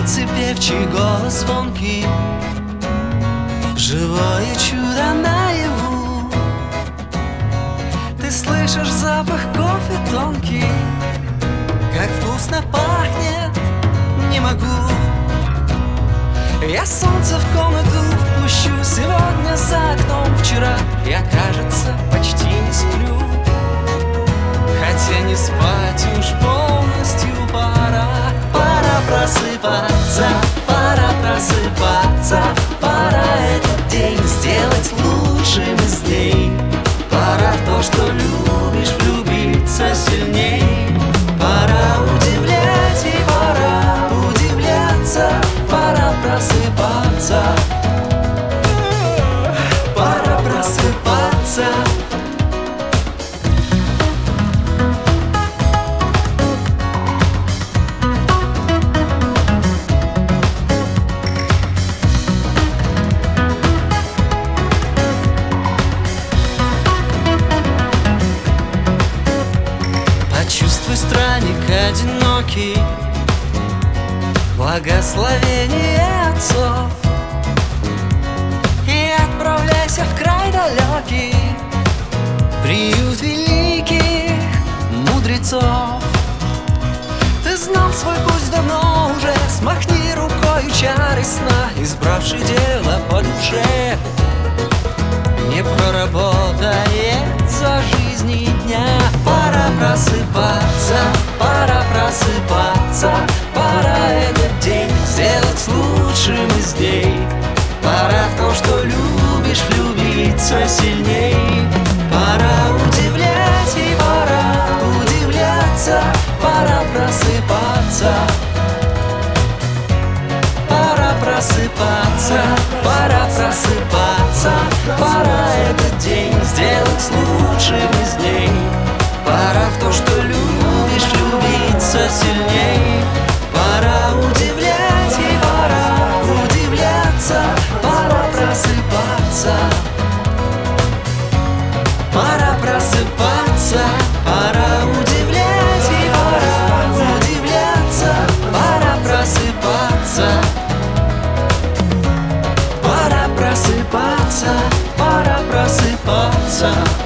улице певчий голос звонкий, живое чудо наяву. Ты слышишь запах кофе тонкий, как вкусно пахнет, не могу. Я солнце в комнату впущу сегодня за окном. Вчера я, кажется, почти не сплю, хотя не спать уж полностью пора. Пора просыпаться, пора просыпаться, пора этот день сделать лучшим из дней. Пора в то, что любишь, влюбиться сильней. Пора удивлять и пора удивляться. Пора просыпаться, пора просыпаться. Почувствуй, странник одинокий, благословение отцов, и отправляйся в край далекий, приют великих мудрецов. Ты знал свой путь давно уже, смахни рукою чары сна, избравший дело по душе не проработает за жизни дня. Пора просыпаться, пора просыпаться, пора этот день сделать лучшим из дней. Пора в то, что любишь, влюбиться сильней. Пора удивлять и пора удивляться. Пора просыпаться, пора просыпаться, пора просыпаться. Пора этот день сделать лучшим из дней. Пора в то, что любишь, влюбиться сильней. Пора удивлять и пора удивляться. Пора просыпаться, пора просыпаться. Пора удивлять и пора удивляться. Пора просыпаться, пора просыпаться, пора просыпаться.